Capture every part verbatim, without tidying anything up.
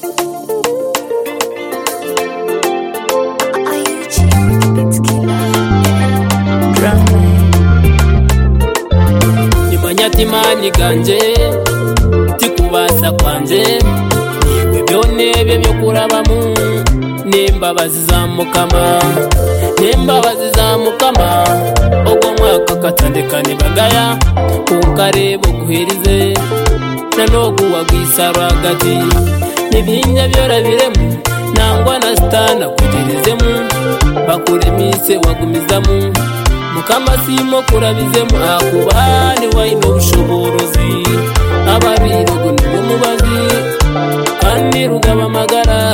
Imani ganje tikubasa kwanje niwe byonebe byo kurabamu n'imbabazi za Mukama n'imbabazi za Mukama ubwo mwaka katandekane bagaya ukarebo guherize nanogu wagwisara gati nibinya byorabiremu nangwa na stana kugerezemu bakuremise wagumizamu Mukama simo kurabizemu akubani waino bushoborozi ababirogo nibo mubazi kandi rugaba magara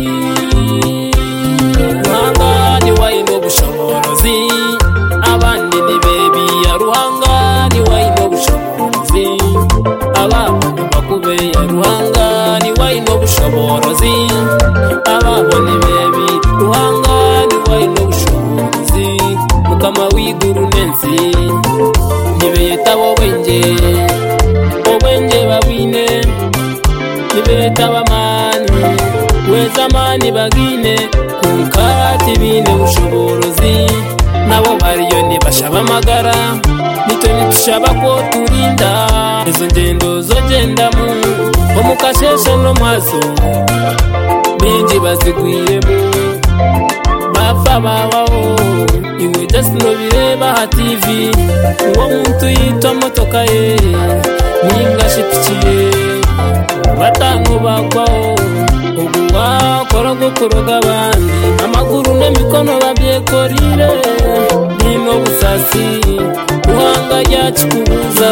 Ruhanga ni waino bushoborozi abandi ni bebi ya Ruhanga ni waino bushoborozi ababo bakube ya Ruhanga ni waino bushoborozi ababo ni bebi Ruhanga ni waino bushoborozi Mukama wiguru nensi nibeta wowenje wowenje babine nibeta bamani wezamani bagine kunkati bine ushoborozi nabo bariyo nibashaba magara nitoni tushaba ko turinda izo ngendo zo gendamu omukasheshe no mwaso bingi bazigwiremu bafa babaho iwe jasino bireba ha T V uwo muntu yitwa motoka ye ninga shipikiye batanu bakwaho ubu wakora gukoroga abandi amaguru n'emikono babyekorire nino busasi Ruhanga ryakikubuza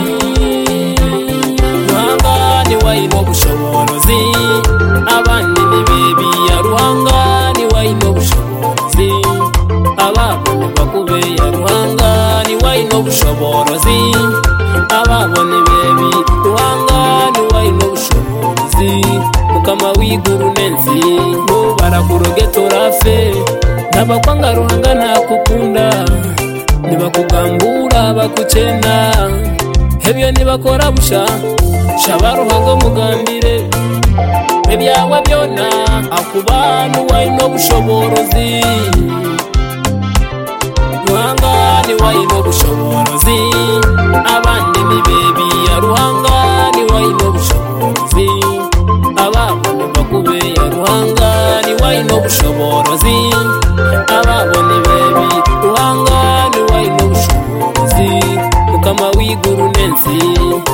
Ruhanga ni waino bushoborozi abandi ni bebi ya Ruhanga ni waino bushoborozi ababo bakube ya Ruhanga ni waino bushoborozi ababo ni bebi Ruhanga ni waino bushoborozi Mukama wiguru nensi no barakuroge torafe nabakwanga Ruhanga ntakukunda nibakugambura bakucena hebyo nibakora busha shaba Ruhanga mugambire ebyawe byona akubanu waino bushoborozi Ruhanga ni waino bushoborozi abandi ni bebi ya Ruhanga ni waino bushoborozi ababo bakube ya Ruhanga ni waino bushoborozi ababo ni bebi Ruhanga ni waino bushoborozi Mukama wiguru nensi